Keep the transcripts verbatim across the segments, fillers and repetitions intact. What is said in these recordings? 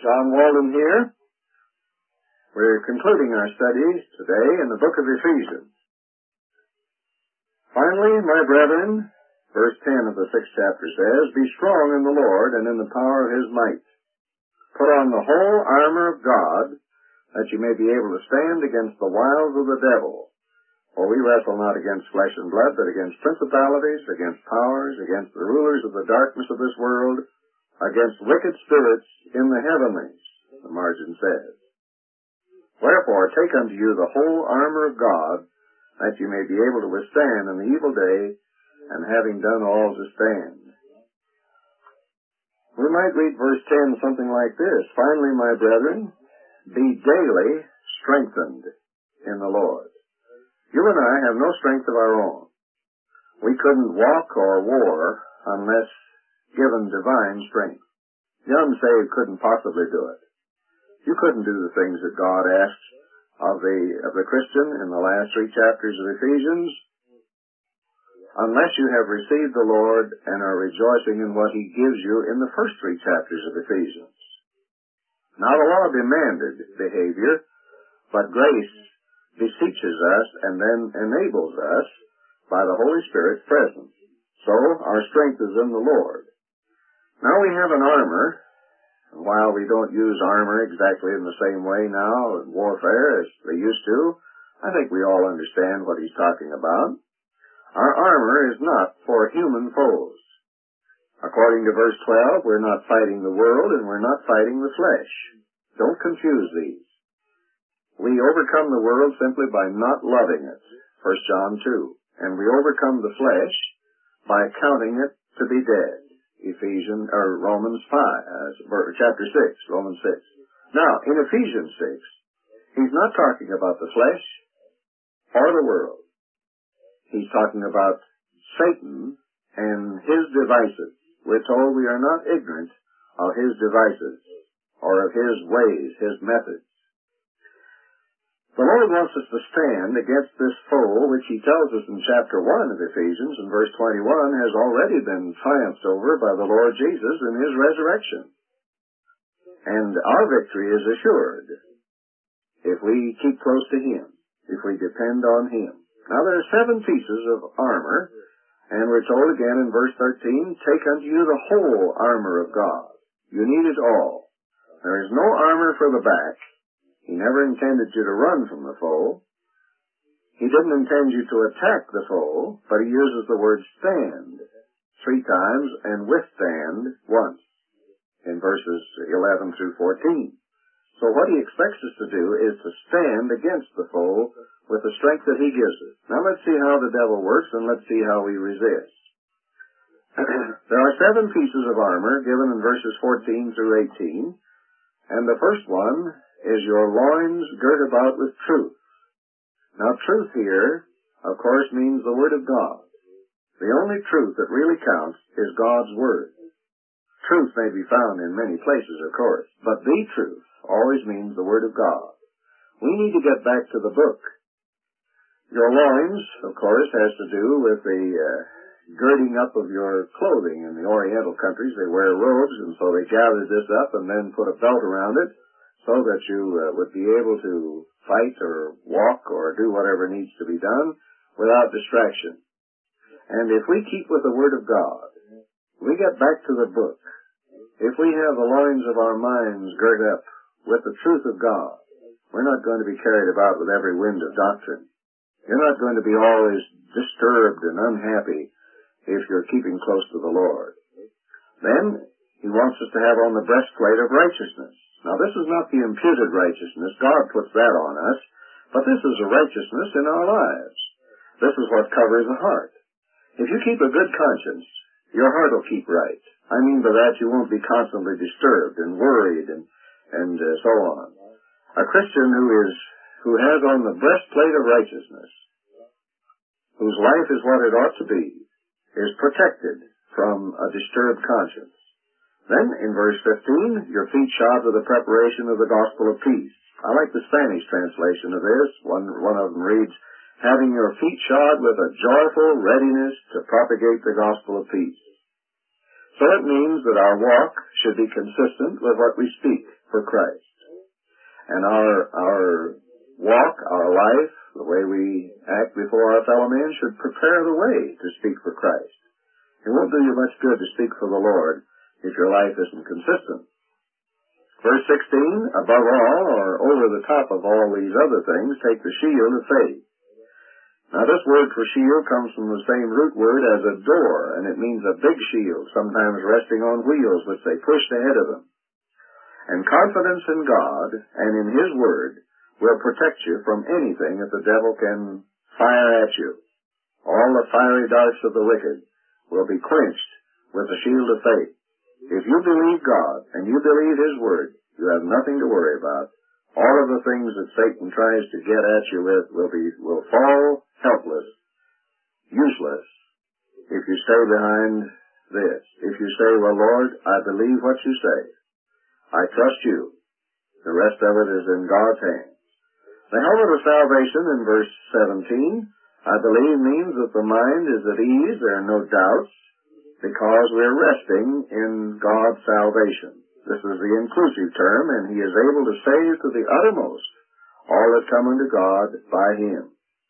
John Walden here. We're concluding our studies today in the book of Ephesians. Finally, my brethren, verse ten of the sixth chapter says, Be strong in the Lord and in the power of his might. Put on the whole armor of God, that you may be able to stand against the wiles of the devil. For we wrestle not against flesh and blood, but against principalities, against powers, against the rulers of the darkness of this world, against wicked spirits in the heavenlies, the margin says. Wherefore, take unto you the whole armor of God, that you may be able to withstand in the evil day, and having done all to stand. We might read verse ten something like this, Finally, my brethren, be daily strengthened in the Lord. You and I have no strength of our own. We couldn't walk or war unless given divine strength. The unsaved couldn't possibly do it. You couldn't do the things that God asks of the of the Christian in the last three chapters of Ephesians unless you have received the Lord and are rejoicing in what he gives you in the first three chapters of Ephesians. Now the law demanded behavior, but grace beseeches us and then enables us by the Holy Spirit's presence. So our strength is in the Lord. Now we have an armor, and while we don't use armor exactly in the same way now in warfare as they used to, I think we all understand what he's talking about. Our armor is not for human foes. According to verse twelve, we're not fighting the world and we're not fighting the flesh. Don't confuse these. We overcome the world simply by not loving it, First John two, and we overcome the flesh by counting it to be dead. Ephesians, or Romans five, uh, chapter six, Romans six. Now, in Ephesians six, he's not talking about the flesh or the world. He's talking about Satan and his devices. We're told we are not ignorant of his devices or of his ways, his methods. The Lord wants us to stand against this foe, which he tells us in chapter one of Ephesians, in verse twenty-one, has already been triumphed over by the Lord Jesus in his resurrection. And our victory is assured if we keep close to him, if we depend on him. Now there are seven pieces of armor, and we're told again in verse thirteen, Take unto you the whole armor of God. You need it all. There is no armor for the back. He never intended you to run from the foe. He didn't intend you to attack the foe, but he uses the word stand three times and withstand once in verses eleven through fourteen. So what he expects us to do is to stand against the foe with the strength that he gives us. Now let's see how the devil works and let's see how we resist. There are seven pieces of armor given in verses fourteen through eighteen, and the first one is your loins girt about with truth. Now, truth here, of course, means the Word of God. The only truth that really counts is God's Word. Truth may be found in many places, of course, but the truth always means the Word of God. We need to get back to the book. Your loins, of course, has to do with the uh, girding up of your clothing. In the Oriental countries, they wear robes, and so they gather this up and then put a belt around it, so that you uh, would be able to fight or walk or do whatever needs to be done without distraction. And if we keep with the Word of God, we get back to the book. If we have the loins of our minds girt up with the truth of God, we're not going to be carried about with every wind of doctrine. You're not going to be always disturbed and unhappy if you're keeping close to the Lord. Then, he wants us to have on the breastplate of righteousness. Now, this is not the imputed righteousness. God puts that on us. But this is a righteousness in our lives. This is what covers the heart. If you keep a good conscience, your heart will keep right. I mean by that you won't be constantly disturbed and worried and, and uh, so on. A Christian who is, who has on the breastplate of righteousness, whose life is what it ought to be, is protected from a disturbed conscience. Then, in verse fifteen, your feet shod with the preparation of the gospel of peace. I like the Spanish translation of this. One, one of them reads, having your feet shod with a joyful readiness to propagate the gospel of peace. So it means that our walk should be consistent with what we speak. for Christ. And our, our walk, our life, the way we act before our fellow men should prepare the way to speak for Christ. It won't do you much good to speak for the Lord if your life isn't consistent. Verse sixteen, above all, or over the top of all these other things, take the shield of faith. Now this word for shield comes from the same root word as a door, and it means a big shield, sometimes resting on wheels which they pushed ahead of them. And confidence in God and in His Word will protect you from anything that the devil can fire at you. All the fiery darts of the wicked will be quenched with the shield of faith. If you believe God and you believe His Word, you have nothing to worry about. All of the things that Satan tries to get at you with will be will fall helpless, useless, if you stay behind this. If you say, well, Lord, I believe what you say. I trust you. The rest of it is in God's hands. The helmet of salvation in verse seventeen, I believe, means that the mind is at ease, there are no doubts, because we're resting in God's salvation. This is the inclusive term, and He is able to save to the uttermost all that come unto God by Him.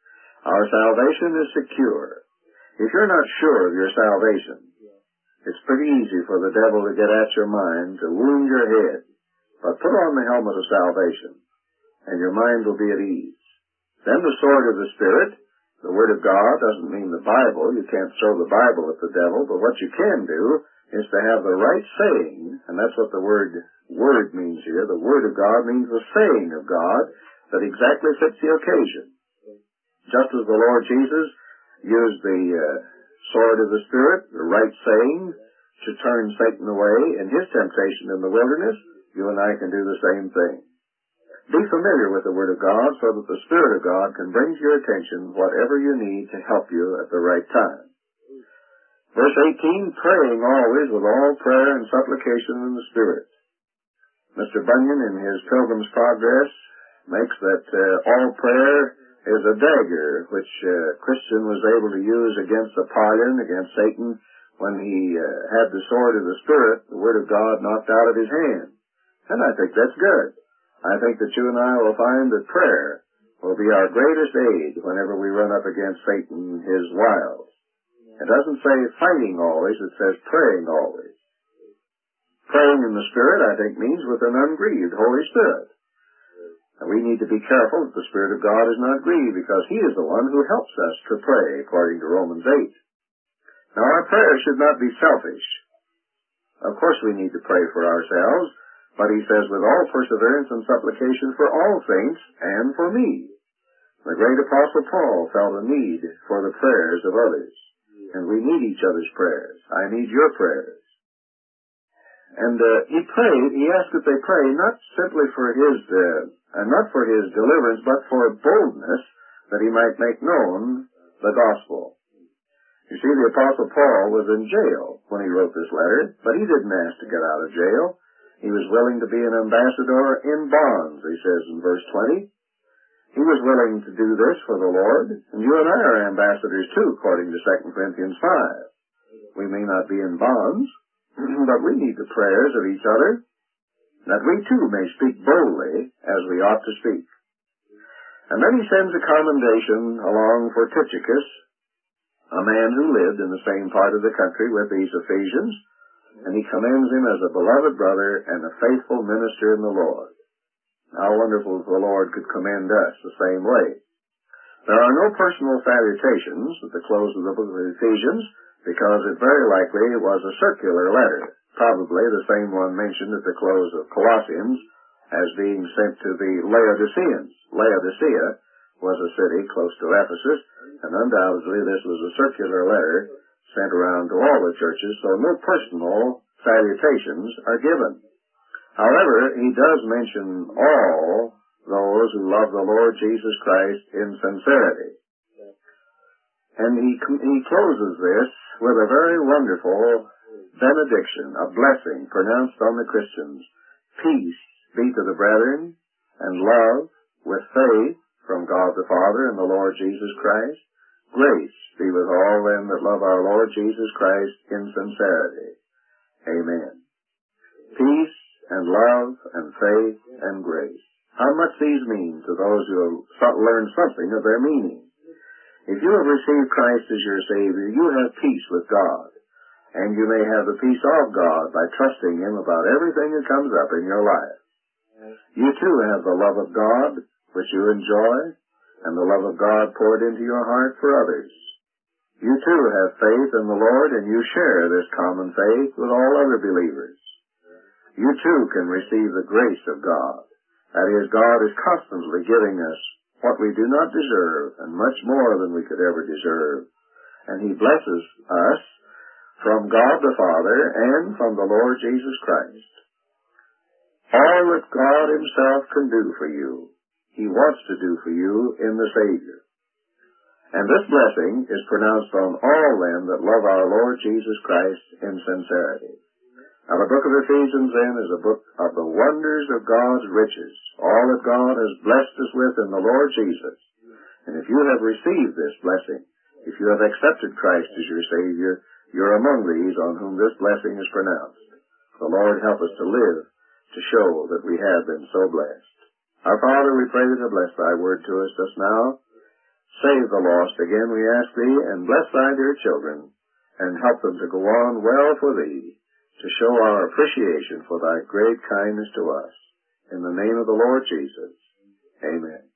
Our salvation is secure. If you're not sure of your salvation, it's pretty easy for the devil to get at your mind, to wound your head. But put on the helmet of salvation, and your mind will be at ease. Then the sword of the Spirit, the Word of God, doesn't mean the Bible. You can't throw the Bible at the devil, but what you can do is to have the right saying, and that's what the word word means here. The Word of God means the saying of God that exactly fits the occasion. Just as the Lord Jesus used the uh, sword of the Spirit, the right saying, to turn Satan away in his temptation in the wilderness, you and I can do the same thing. Be familiar with the Word of God so that the Spirit of God can bring to your attention whatever you need to help you at the right time. Verse eighteen, praying always with all prayer and supplication in the Spirit. Mister Bunyan, in his Pilgrim's Progress, makes that uh, all prayer is a dagger which uh, Christian was able to use against Apollyon, against Satan, when he uh, had the sword of the Spirit, the Word of God, knocked out of his hand. And I think that's good. I think that you and I will find that prayer will be our greatest aid whenever we run up against Satan and his wiles. It doesn't say fighting always, it says praying always. Praying in the Spirit, I think, means with an ungrieved Holy Spirit. And we need to be careful that the Spirit of God is not grieved, because He is the one who helps us to pray, according to Romans eight. Now, our prayer should not be selfish. Of course we need to pray for ourselves, but He says, with all perseverance and supplication for all saints and for me. The great Apostle Paul felt a need for the prayers of others, and we need each other's prayers. I need your prayers. And uh, he prayed, he asked that they pray not simply for his, uh, and not for his deliverance, but for boldness, that he might make known the gospel. You see, the Apostle Paul was in jail when he wrote this letter, but he didn't ask to get out of jail. He was willing to be an ambassador in bonds, he says in verse twenty. He was willing to do this for the Lord, and you and I are ambassadors too, according to Second Corinthians five. We may not be in bonds, but we need the prayers of each other, that we too may speak boldly as we ought to speak. And then he sends a commendation along for Tychicus, a man who lived in the same part of the country with these Ephesians, and he commends him as a beloved brother and a faithful minister in the Lord. How wonderful if the Lord could commend us the same way. There are no personal salutations at the close of the book of Ephesians, because it very likely was a circular letter, probably the same one mentioned at the close of Colossians as being sent to the Laodiceans. Laodicea was a city close to Ephesus, and undoubtedly this was a circular letter sent around to all the churches, so no personal salutations are given. However, he does mention all those who love the Lord Jesus Christ in sincerity. And he, he closes this with a very wonderful benediction, a blessing pronounced on the Christians. Peace be to the brethren, and love with faith from God the Father and the Lord Jesus Christ. Grace be with all them that love our Lord Jesus Christ in sincerity. Amen. Peace and love and faith and grace. How much these mean to those who have learned something of their meaning. If you have received Christ as your Savior, you have peace with God, and you may have the peace of God by trusting Him about everything that comes up in your life. You too have the love of God, which you enjoy, and the love of God poured into your heart for others. You too have faith in the Lord, and you share this common faith with all other believers. You too can receive the grace of God. That is, God is constantly giving us what we do not deserve, and much more than we could ever deserve. And He blesses us from God the Father and from the Lord Jesus Christ. All that God Himself can do for you, He wants to do for you in the Savior. And this blessing is pronounced on all them that love our Lord Jesus Christ in sincerity. Now, the book of Ephesians, then, is a book of the wonders of God's riches, all that God has blessed us with in the Lord Jesus. And if you have received this blessing, if you have accepted Christ as your Savior, you're among these on whom this blessing is pronounced. The Lord help us to live to show that we have been so blessed. Our Father, we pray that you bless thy word to us just now. Save the lost again, we ask thee, and bless thy dear children, and help them to go on well for thee, to show our appreciation for thy great kindness to us. In the name of the Lord Jesus, amen.